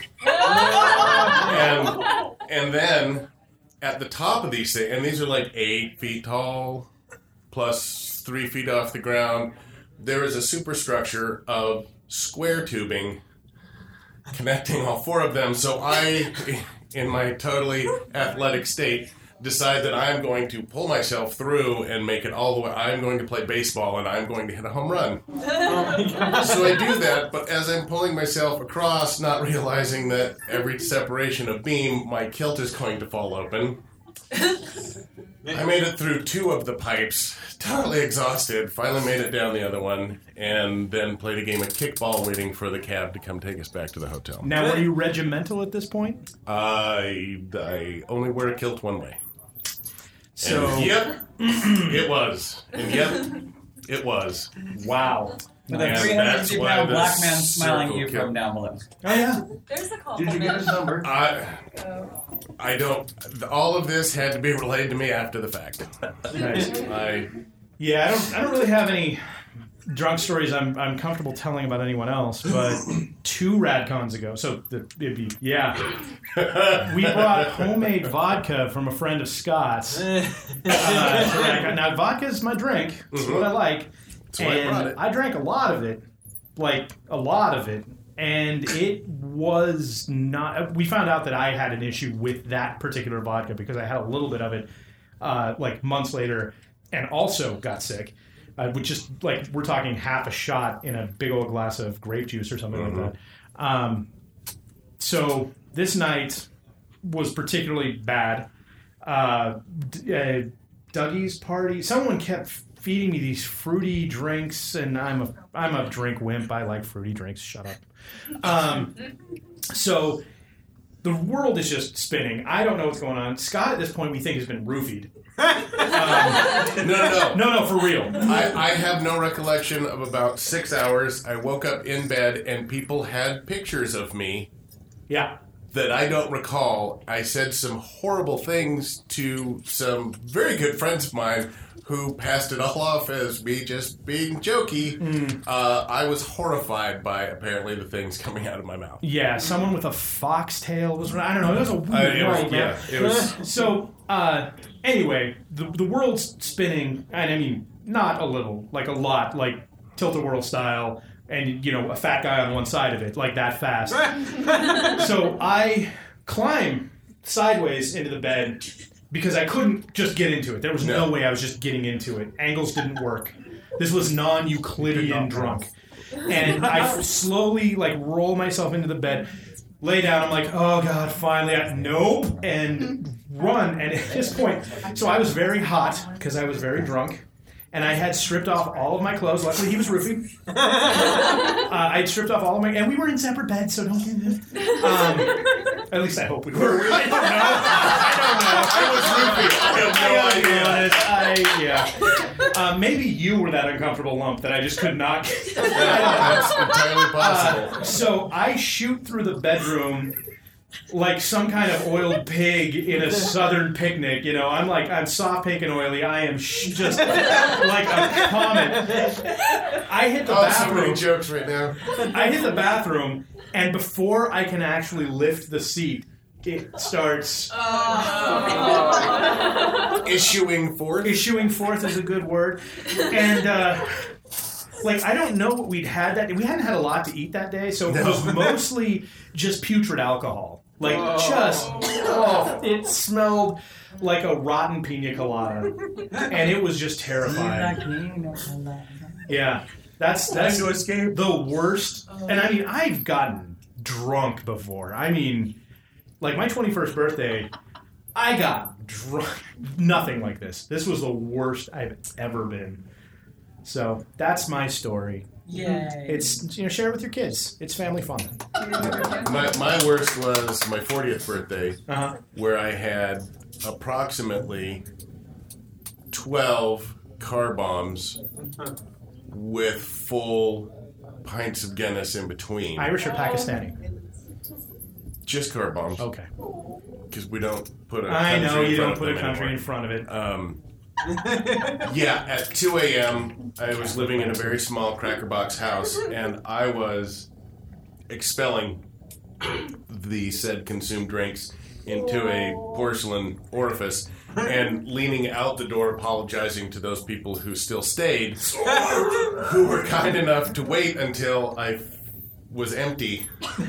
And then, at the top of these things, and these are like 8 feet tall, plus 3 feet off the ground, there is a superstructure of square tubing connecting all 4 of them. So I, in my totally athletic state, decide that I'm going to pull myself through and make it all the way. I'm going to play baseball and I'm going to hit a home run. So I do that, but as I'm pulling myself across, not realizing that every separation of beam, my kilt is going to fall open. I made it through 2 of the pipes, totally exhausted, finally made it down the other one, and then played a game of kickball waiting for the cab to come take us back to the hotel. Now, were you regimental at this point? I only wear a kilt one way. So, and yep, it was. And yep, it was. Wow. With a 350-pound black man smiling at you from down below. Oh, yeah. There's a compliment. Did you get his number? I don't. All of this had to be relayed to me after the fact. Nice. I don't really have any drunk stories I'm comfortable telling about anyone else, but 2 RadCons ago, so it'd be, we brought homemade vodka from a friend of Scott's to RadCon. Now, vodka is my drink. It's what I like. That's why I brought it. I drank a lot of it, and it was not... We found out that I had an issue with that particular vodka because I had a little bit of it months later and also got sick. Which is, we're talking half a shot in a big old glass of grape juice or something like that. So this night was particularly bad. Dougie's party, someone kept feeding me these fruity drinks, and I'm a drink wimp. I like fruity drinks. Shut up. So the world is just spinning. I don't know what's going on. Scott, at this point, we think has been roofied. No, for real. I have no recollection of about 6 hours. I woke up in bed and people had pictures of me. Yeah. That I don't recall. I said some horrible things to some very good friends of mine who passed it all off as me just being jokey. I was horrified by apparently the things coming out of my mouth. Yeah, someone with a foxtail was... I don't know. It was a weird world, man. It was... So, anyway, the world's spinning, and I mean, not a little, like a lot, like tilt-a-whirl style, and, a fat guy on one side of it, like that fast. So I climb sideways into the bed because I couldn't just get into it. There was no way I was just getting into it. Angles didn't work. This was non-Euclidean drunk. And I slowly, roll myself into the bed, lay down. I'm like, oh, God, finally. Nope. And run. And at this point, so I was very hot because I was very drunk. And I had stripped off all of my clothes. Luckily, he was roofing. I had stripped off all of my... And we were in separate beds, so don't get it. At least I hope we were. I don't know. I was roofing. I have no idea. Maybe you were that uncomfortable lump that I just could not... That's entirely possible. So I shoot through the bedroom... like some kind of oiled pig in a southern picnic, I'm soft, pink, and oily. I am just like a comet. I hit the bathroom. So many jokes right now. I hit the bathroom, And before I can actually lift the seat, it starts... Issuing forth? Issuing forth is a good word. And, I don't know what we'd had that day. We hadn't had a lot to eat that day, so it was mostly just putrid alcohol. It smelled like a rotten pina colada. And it was just terrifying. Yeah. That's the worst. And I mean, I've gotten drunk before. I mean, my 21st birthday, I got drunk. Nothing like this. This was the worst I've ever been. So that's my story. Yay. It's, share it with your kids. It's family fun. My worst was my 40th birthday, where I had approximately 12 car bombs with full pints of Guinness in between. Irish or Pakistani? Just car bombs. Okay. Because we don't put a country in front you don't of put them a country anymore. in front of it. At 2 a.m., I was living in a very small Cracker Box house, and I was expelling the said consumed drinks into a porcelain orifice and leaning out the door apologizing to those people who still stayed, who were kind enough to wait until I was empty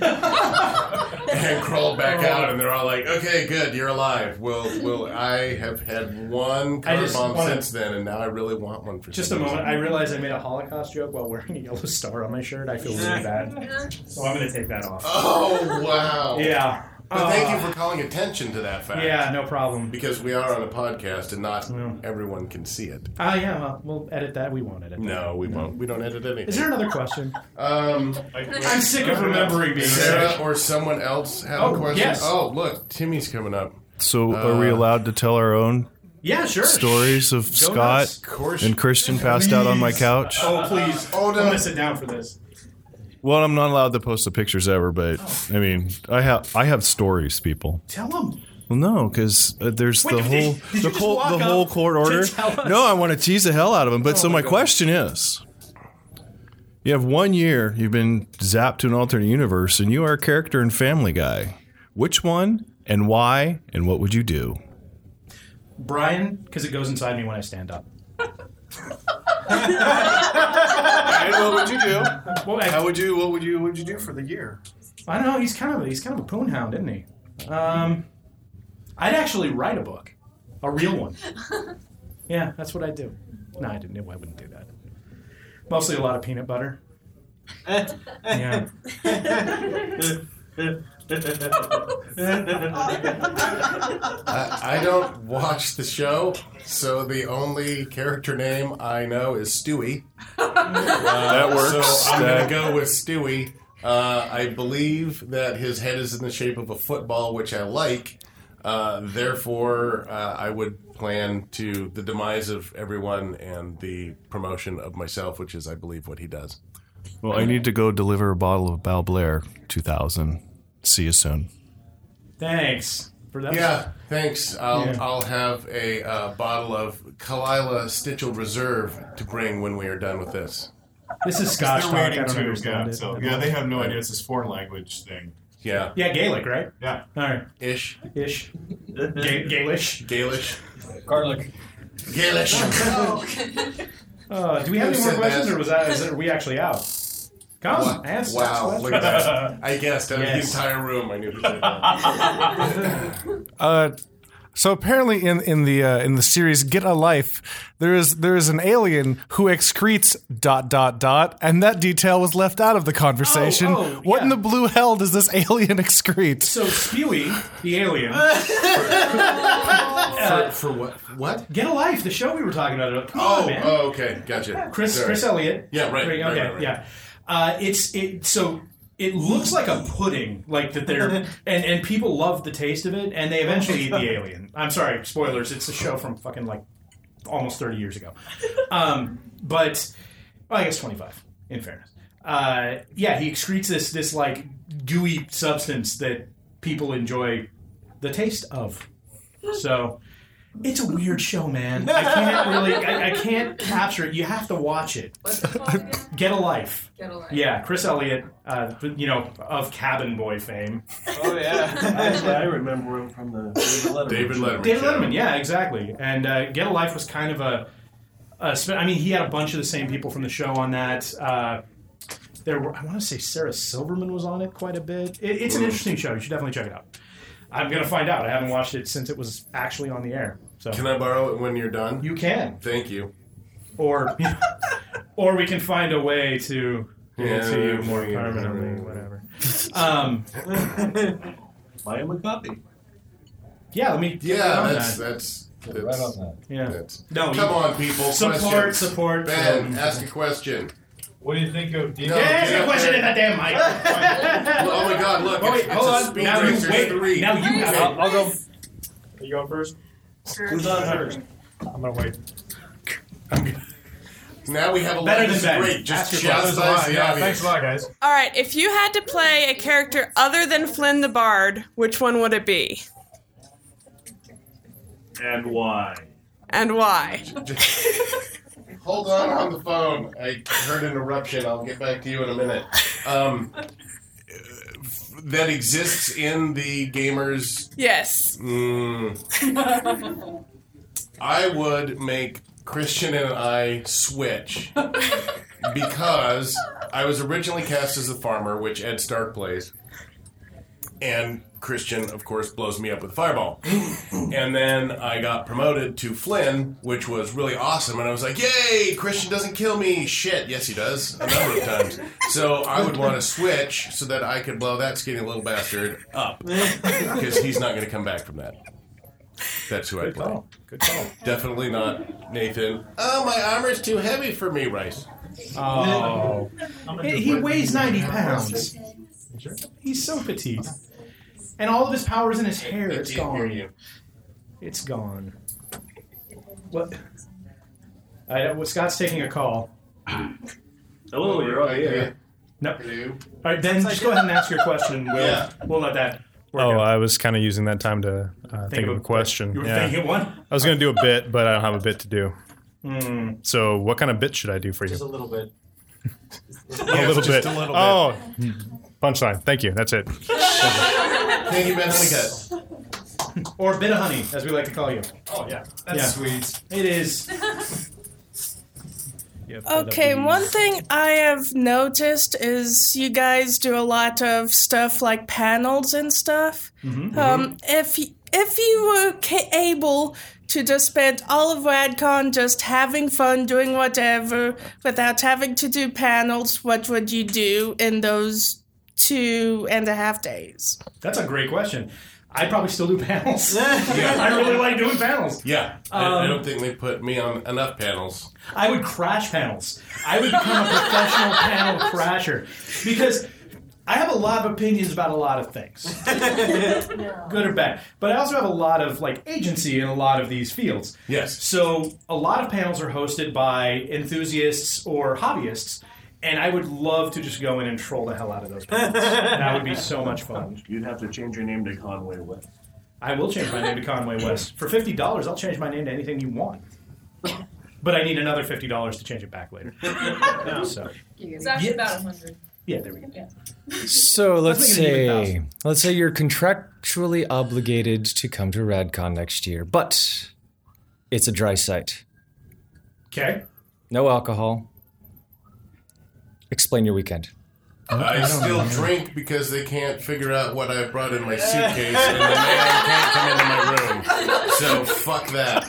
and crawled back out, and they're all like, okay, good, you're alive. Well, I have had one car bomb since then, and now I really want one for just a moment. I realized I made a Holocaust joke while wearing a yellow star on my shirt. I feel really bad. So I'm going to take that off. Oh, wow. Yeah. But thank you for calling attention to that fact. Yeah, no problem. Because we are on a podcast and not everyone can see it. Yeah, well, we'll edit that. We won't edit that. No, we won't. We don't edit anything. Is there another question? I'm sick of remembering being Sarah sick. or someone else have a question? Yes. Oh, look, Timmy's coming up. So are we allowed to tell our own stories of Scott and Christian passed out on my couch? Oh, please. I'm going to sit down for this. Well, I'm not allowed to post the pictures ever, but I mean, I have stories, people. Tell them. Well, no, because there's Wait, the whole court order. No, I want to tease the hell out of them. But so my question is, you have 1 year, you've been zapped to an alternate universe, and you are a character in Family Guy. Which one and why, and what would you do? Brian, because it goes inside me when I stand up. And what would you do? What would you do for the year? I don't know. He's kind of a poonhound, isn't he? I'd actually write a book, a real one. Yeah, that's what I'd do. No, I wouldn't do that. Mostly a lot of peanut butter. Yeah. I don't watch the show, so the only character name I know is Stewie. That works. So I'm going to go with Stewie. I believe that his head is in the shape of a football, which I like. Therefore, I would plan to the demise of everyone and the promotion of myself, which is, I believe, what he does. Well, I need to go deliver a bottle of Bal Blair 2000. See you soon. Thanks for that. Yeah, thanks. I'll have a bottle of Kalila Stitchell Reserve to bring when we are done with this. This is Scotch talk. I Waiting don't too. understand Yeah, it. so they have no idea. It's this foreign language thing. Yeah. Yeah, Gaelic, right? Yeah. All right. Ish. Gaelish. Gaelish. Garlic. Gaelish. Do we have any more questions, or are we actually out? Come, answer. Wow, look at that. I guessed out of the entire room. I knew that. So apparently in the series Get a Life, there is an alien who excretes ... and that detail was left out of the conversation. What in the blue hell does this alien excrete? So Spewy, the alien. For what? What? Get a Life, the show we were talking about. Come on, man. Oh, okay, gotcha. Chris Elliott. Yeah, right. Okay, right. yeah. So it looks like a pudding, like that they're and people love the taste of it, and they eventually eat the alien. I'm sorry, spoilers. It's a show from fucking like almost 30 years ago, but I guess 25. In fairness, he excretes this like gooey substance that people enjoy the taste of. So It's a weird show, man. I can't really, I can't capture it. You have to watch it. What's it called again? Get a Life. Get a Life. Yeah, Chris Elliott, of Cabin Boy fame. Oh, yeah. Actually, I remember him from the David Letterman. David Letterman, yeah, exactly. And Get a Life was kind of he had a bunch of the same people from the show on that. I want to say Sarah Silverman was on it quite a bit. It's an interesting show. You should definitely check it out. I'm going to find out. I haven't watched it since it was actually on the air. So Can I borrow it when you're done? You can. Thank you. Or we can find a way to give it to you more permanently, whatever. Buy him a copy. Yeah, let me. That's right on that. Yeah. Come on, people. Support. Ben, ask a question. What do you think of? Ask a question in that damn mic. Oh my God! Look, wait, it's hold a on. Speed Now you Racer wait. 3. Now you have. I'll go. Are you going first? Who's on first? I'm gonna wait. Now we have a Better lot. than Ben. Great. Just Ask your chastise questions. the audience. Thanks a lot, guys. All right, if you had to play a character other than Flynn the Bard, which one would it be? And why? And why? Hold on the phone. I heard an eruption. I'll get back to you in a minute. That exists in the gamers. Yes. I would make Christian and I switch because I was originally cast as the farmer, which Ed Stark plays, and Christian, of course, blows me up with a fireball. And then I got promoted to Flynn, which was really awesome. And I was like, yay, Christian doesn't kill me. Shit, yes he does, a number of times. So I would want to switch so that I could blow that skinny little bastard up. Because he's not going to come back from that. That's who I play. Good call. Definitely not Nathan. Oh, my armor's too heavy for me, Rice. Oh. He weighs 90 pounds. He's so petite. And all of his power's in his hair. It's gone. It's gone. What? Scott's taking a call. Hello, you're on the air. No. All right, then just go ahead and ask your question. We'll let that work out. I was kind of using that time to think of a question. You were thinking of one? I was going to do a bit, but I don't have a bit to do. So what kind of bit should I do for you? Just a little bit. A little bit. Oh, punchline. Thank you. That's it. Thank you, Ben Honeycutt. Or Bit of Honey, as we like to call you. Oh, yeah. That's sweet. It is. Okay, one thing I have noticed is you guys do a lot of stuff like panels and stuff. If you were able to just spend all of RadCon just having fun, doing whatever, without having to do panels, what would you do in those 2.5 days? That's a great question. I'd probably still do panels. I really like doing panels. Yeah. I don't think they put me on enough panels. I would crash panels. I would become a professional panel crasher. Because I have a lot of opinions about a lot of things. Good or bad. But I also have a lot of agency in a lot of these fields. Yes. So a lot of panels are hosted by enthusiasts or hobbyists. And I would love to just go in and troll the hell out of those panels. That would be so much fun. You'd have to change your name to Conway West. I will change my name to Conway West. For $50, I'll change my name to anything you want. But I need another $50 to change it back later. So It's actually about 100. Yeah, there we go. Yeah. So let's say you're contractually obligated to come to RadCon next year, but it's a dry site. Okay. No alcohol. Explain your weekend. I still drink because they can't figure out what I brought in my suitcase, and the man can't come into my room. So fuck that.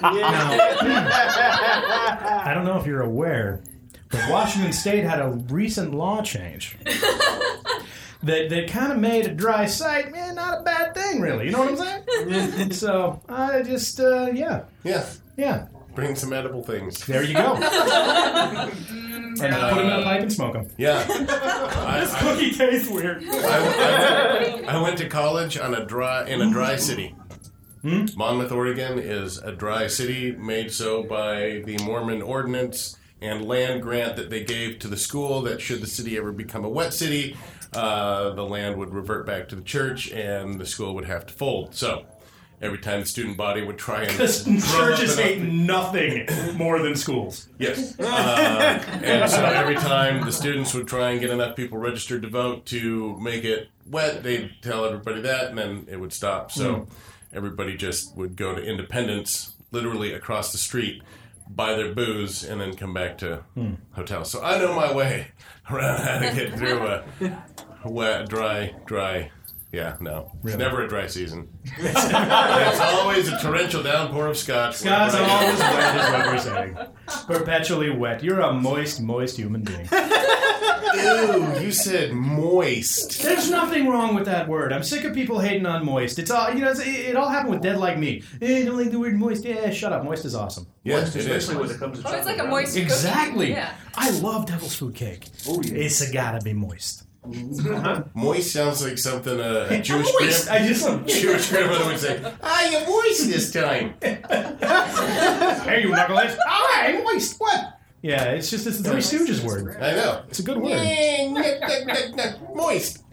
I don't know if you're aware, but Washington State had a recent law change that kind of made a dry site, not a bad thing, really. You know what I'm saying? So I just, yeah. Bring some edible things. There you go. And put them in a pipe and smoke them. Yeah. This cookie tastes weird. I went to college in a dry city. Monmouth, Oregon is a dry city made so by the Mormon ordinance and land grant that they gave to the school that should the city ever become a wet city, the land would revert back to the church and the school would have to fold. So every time the student body would try and Because churches hate nothing more than schools. Yes. And so every time the students would try and get enough people registered to vote to make it wet, they'd tell everybody that, and then it would stop. So everybody just would go to Independence, literally across the street, buy their booze, and then come back to hotels. So I know my way around how to get through a wet, dry. Yeah, no. It's never a dry season. It's always a torrential downpour of scotch. Scott's always wet is what we're saying. Perpetually wet. You're a moist human being. Ew, you said moist. There's nothing wrong with that word. I'm sick of people hating on moist. It's all, it all happened with Dead Like Me. Hey, don't like the word moist. Yeah, shut up. Moist is awesome. Yes, especially when it comes to chocolate. It's like a moist cookie. Exactly. Yeah. I love devil's food cake. Oh, yeah. It's gotta be moist. Moist sounds like something a Jewish Moist. Jewish grandmother would say. You're moist this time. Hey, you knuckleheads. I'm moist. What? Yeah, it's just a Three Stooges word. I know. It's a good word. Moist.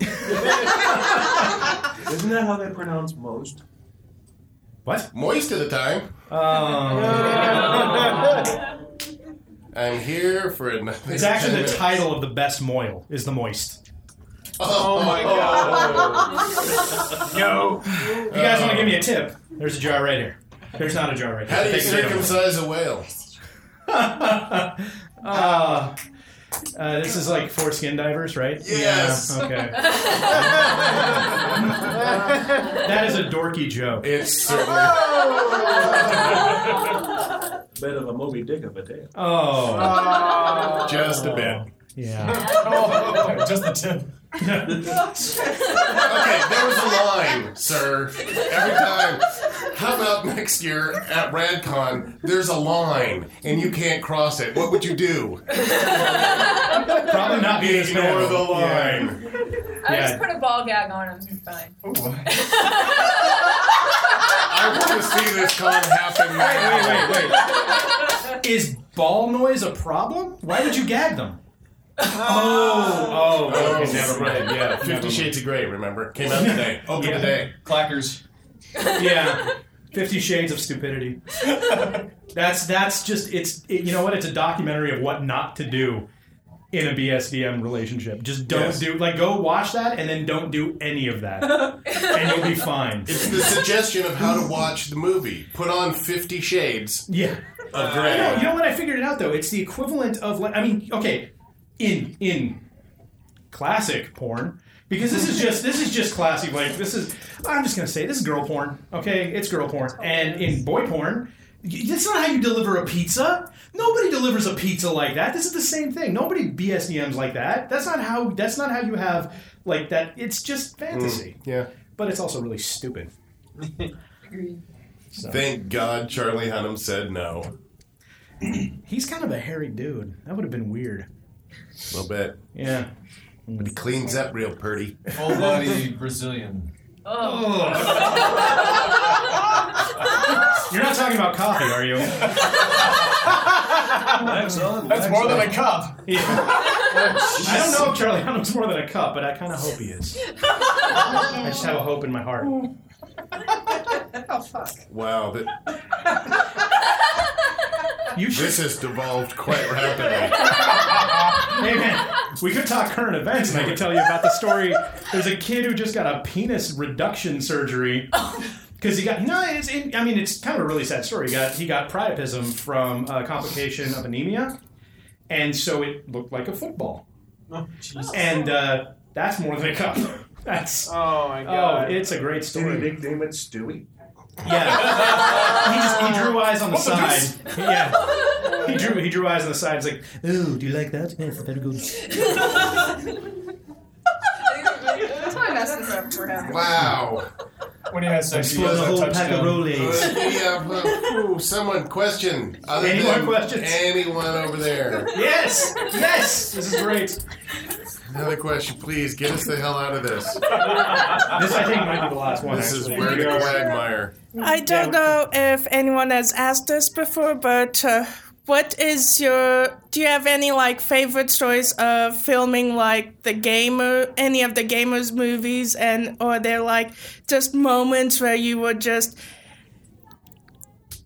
Isn't that how they pronounce most? What? Moist at the time. I'm here for another. It's actually the title of the best moil is the moist. Oh my god. Yo. If you guys want to give me a tip, there's a jar right here. There's not a jar right here. How do you Take a bit of it. circumcise a whale? This is like for skin divers, right? Yes. Yeah, okay. That is a dorky joke. It's certainly. Bit of a Moby Dick of a tale. Oh. Just a bit. Yeah. Just the tip. Okay, there was a line, sir. Every time. How about next year at RadCon, there's a line, and you can't cross it. What would you do? Probably not be as Ignore the line. I just put a ball gag on him. He's fine. I want to see this con happen now. Wait. Is ball noise a problem? Why would you gag them? Oh, okay, never mind. Yeah, 50 Shades of Grey, remember? Came out today. Open today. Clackers. Yeah. 50 Shades of Stupidity. That's just, you know what? It's a documentary of what not to do in a BSDM relationship. Just don't do, go watch that and then don't do any of that. And you'll be fine. It's the suggestion of how to watch the movie. Put on 50 Shades of Grey. You know what? I figured it out, though. It's the equivalent of, okay, in classic porn, because this is just classic, I'm just gonna say this is girl porn, okay? It's girl porn. And in boy porn, that's not how you deliver a pizza. Nobody delivers a pizza like that. This is the same thing. Nobody BSDMs like that. That's not how you have like that. It's just fantasy. Yeah. But it's also really stupid. Agreed. So. Thank God Charlie Hunnam said no. He's kind of a hairy dude. That would have been weird. A little bit. Yeah. But he cleans up real pretty. Full body Brazilian. Oh. You're not talking about coffee, are you? That's more than a cup. Yeah. I don't know if Charlie Hunnam's more than a cup, but I kind of hope he is. I just have a hope in my heart. Oh, fuck. Wow. This has devolved quite rapidly. Hey, man, we could talk current events, and I could tell you about the story. There's a kid who just got a penis reduction surgery. Because he got, it's kind of a really sad story. He got priapism from a complication of anemia, and so it looked like a football. Oh, Jesus. And that's more than a cup. That's oh my god! Oh, it's a great story. Did he nickname it Stewie? Yeah, he drew eyes on the side. Yeah, he drew eyes on the side. He's like, "Oh, do you like that? Yes, better go." That's why I messed this up for him. Wow. When he has sex, he Explode has the a whole touchdown. pack of Rolaids. Someone question. Any more questions? Anyone over there? Yes. This is great. Another question, please. Get us the hell out of this. This, I think, might be the last one. This is where the quagmire. I don't know if anyone has asked this before, but what is do you have any favorite stories of filming any of the Gamers movies, and or are there just moments where you were just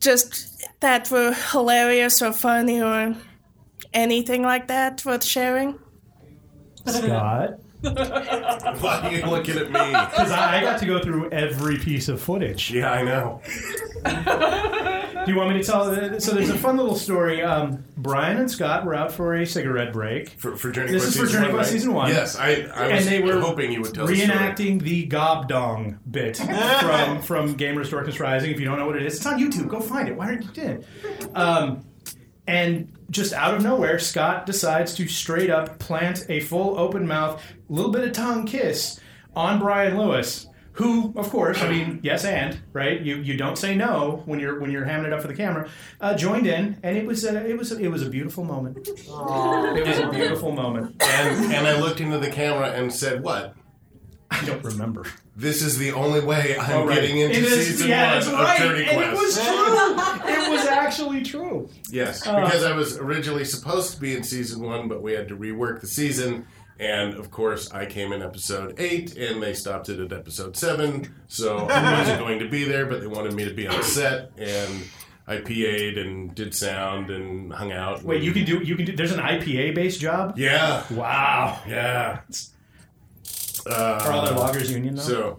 just that were hilarious or funny or anything like that worth sharing? Scott? Why are you looking at me? Because I got to go through every piece of footage. Yeah, I know. Do you want me to tell? So there's a fun little story. Brian and Scott were out for a cigarette break. For Journey This Quest is for Journey Quest Season 1. Yes, I was and they were hoping you would tell the story. reenacting the Gobdong bit from Gamers Dorcas Rising. If you don't know what it is, it's on YouTube. Go find it. Why aren't you doing it? And just out of nowhere, Scott decides to straight up plant a full open mouth, little bit of tongue kiss on Brian Lewis, who, of course, I mean, yes and, right? You don't say no when you're hamming it up for the camera. Joined in, and it was a beautiful moment. Aww. It was a beautiful moment. And I looked into the camera and said, "What?" I don't remember. This is the only way I'm getting into season 1 of Journey Quest. And it was true. It was actually true. Yes, because I was originally supposed to be in season 1, but we had to rework the season. And, of course, I came in episode 8, and they stopped it at episode 7. So I wasn't going to be there, but they wanted me to be on set. And I PA'd and did sound and hung out. Wait, you can do, there's an IPA-based job? Yeah. Wow. Yeah. Are all their loggers union, though? So.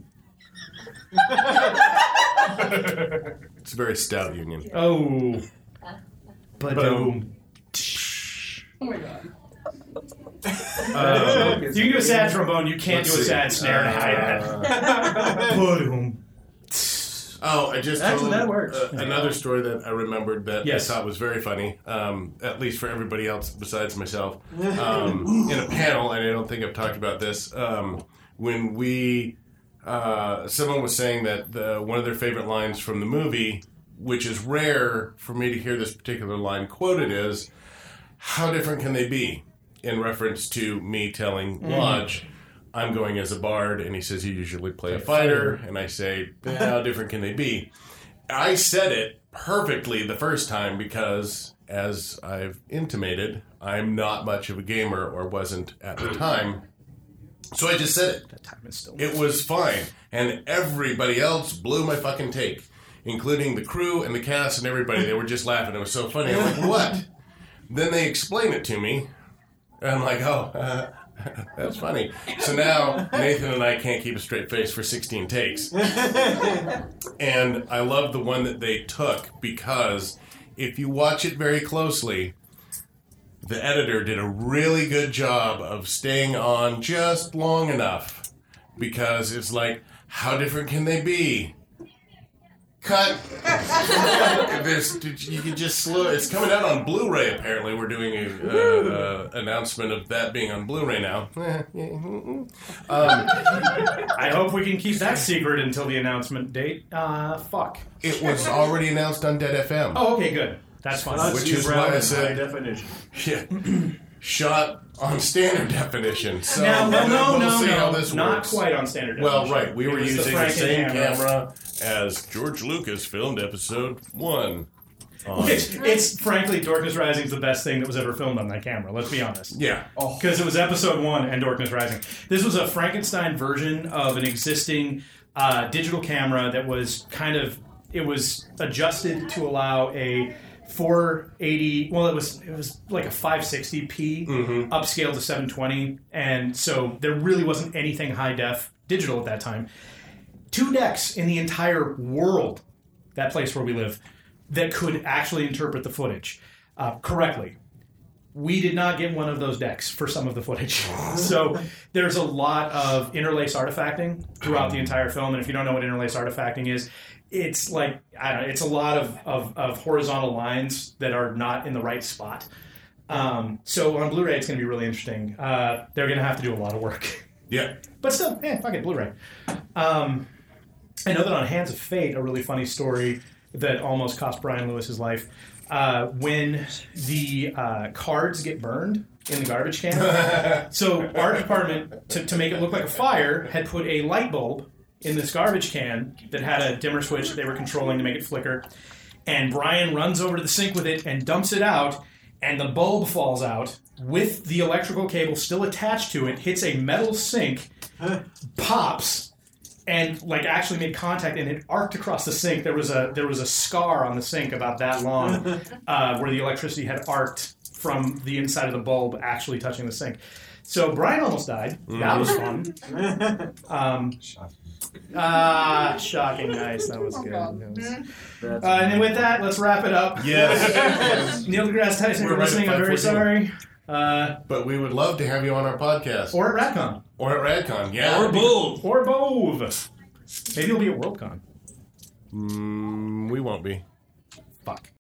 It's a very stout union. Oh. Boom. Oh my god. You can do a sad trombone, you can't do a sad snare and a hi-hat. Boom. Oh, I just Actually, told that works. Another story that I remembered that Yes. I thought was very funny, at least for everybody else besides myself. In a panel, and I don't think I've talked about this, when we... someone was saying that one of their favorite lines from the movie, which is rare for me to hear this particular line quoted, is, "How different can they be?" In reference to me telling Lodge, I'm going as a bard, and he says, "You usually play a fighter," and I say, "How different can they be?" I said it perfectly the first time because, as I've intimated, I'm not much of a gamer, or wasn't at the time. So I just said it. That time is still... It was fine. And everybody else blew my fucking take, including the crew and the cast and everybody. They were just laughing. It was so funny. I'm like, what? Then they explain it to me, and I'm like, oh, that's funny. So now Nathan and I can't keep a straight face for 16 takes. And I love the one that they took, because if you watch it very closely, the editor did a really good job of staying on just long enough, because it's like, how different can they be? Cut. You can just slow. It's coming out on Blu-ray. Apparently, we're doing a announcement of that being on Blu-ray now. I hope we can keep that secret until the announcement date. Fuck. It was already announced on Dead FM. Oh, okay, good. That's fine. Which is why I said high definition. Yeah, shot on standard definition. So Now, we'll see how this not works. quite on standard Well, definition. right. We were It was using the Franken same camera as George Lucas filmed episode 1. It's frankly, Dorcas Rising is the best thing that was ever filmed on that camera. Let's be honest. Yeah. Because it was episode 1 and Dorcas Rising. This was a Frankenstein version of an existing digital camera that was it was adjusted to allow a 480. Well, it was like a 560p upscale to 720, and so there really wasn't anything high def digital at that time. 2 decks in the entire world, that place where we live, that could actually interpret the footage correctly. We did not get one of those decks for some of the footage. So there's a lot of interlace artifacting throughout the entire film, and if you don't know what interlace artifacting is, it's like, I don't know, it's a lot of horizontal lines that are not in the right spot. So on Blu-ray, it's going to be really interesting. They're going to have to do a lot of work. Yeah. But still, fuck it, Blu-ray. I know that on Hands of Fate, a really funny story that almost cost Brian Lewis's life, when the cards get burned in the garbage can. So our department, to make it look like a fire, had put a light bulb in this garbage can that had a dimmer switch that they were controlling to make it flicker. And Brian runs over to the sink with it and dumps it out, and the bulb falls out with the electrical cable still attached to it, hits a metal sink, pops, and like actually made contact, and it arced across the sink. There was a scar on the sink about that long, where the electricity had arced from the inside of the bulb actually touching the sink. So Brian almost died. That was fun. Shocking. Nice. That was good. And then with that, let's wrap it up. Yes. Neil deGrasse Tyson, for listening. I'm very sorry. But we would love to have you on our podcast. Or at RadCon. Yeah. Or both. Maybe you'll be at Worldcon. We won't be. Fuck.